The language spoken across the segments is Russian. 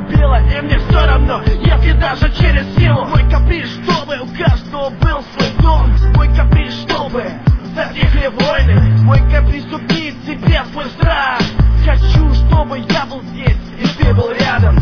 убила, и мне все равно, если даже через силу. Мой каприз, чтобы у каждого был свой дом. Мой каприз, чтобы затихли войны. Мой каприз, убить тебе свой страх. Хочу, чтобы я был здесь, и ты был рядом.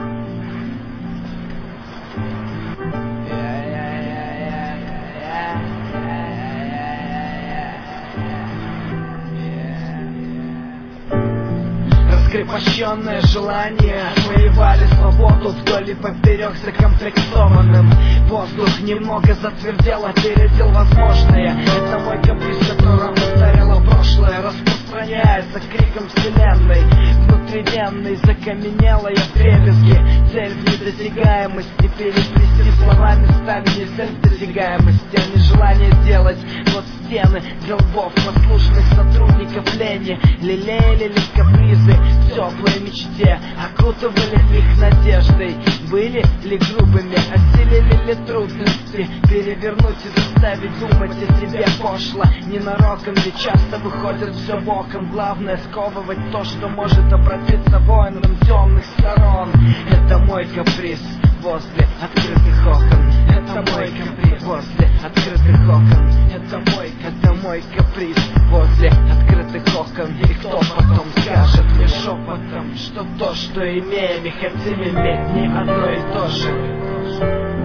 Раскрепощенное желание воевали свободу вдоль и поперек закомплектованным. Воздух немного затвердел, опередил возможное. Это мой каприз, которым устарело прошлое, распространяется криком вселенной. Внутривенной закаменелая дребезги. Цель в недосягаемости, переплести словами стали нельзя в досягаемости, а не желание делать. Вот стены для лбов послушных сотрудников лени лелеяли лишь капризы в теплой мечте, окутывали их надеждой. Были ли грубыми, осилили ли трудности перевернуть и заставить думать о себе пошло. Ненароком ведь часто выходит все боком. Главное сковывать то, что может обратиться воином темных сторон. Это мой каприз возле открытых окон. Это мой каприз возле открытых окон. Это мой каприз возле открытых окон. И кто потом скажет мне шепотом, что то, что имеем и хотим иметь, не одно и то же.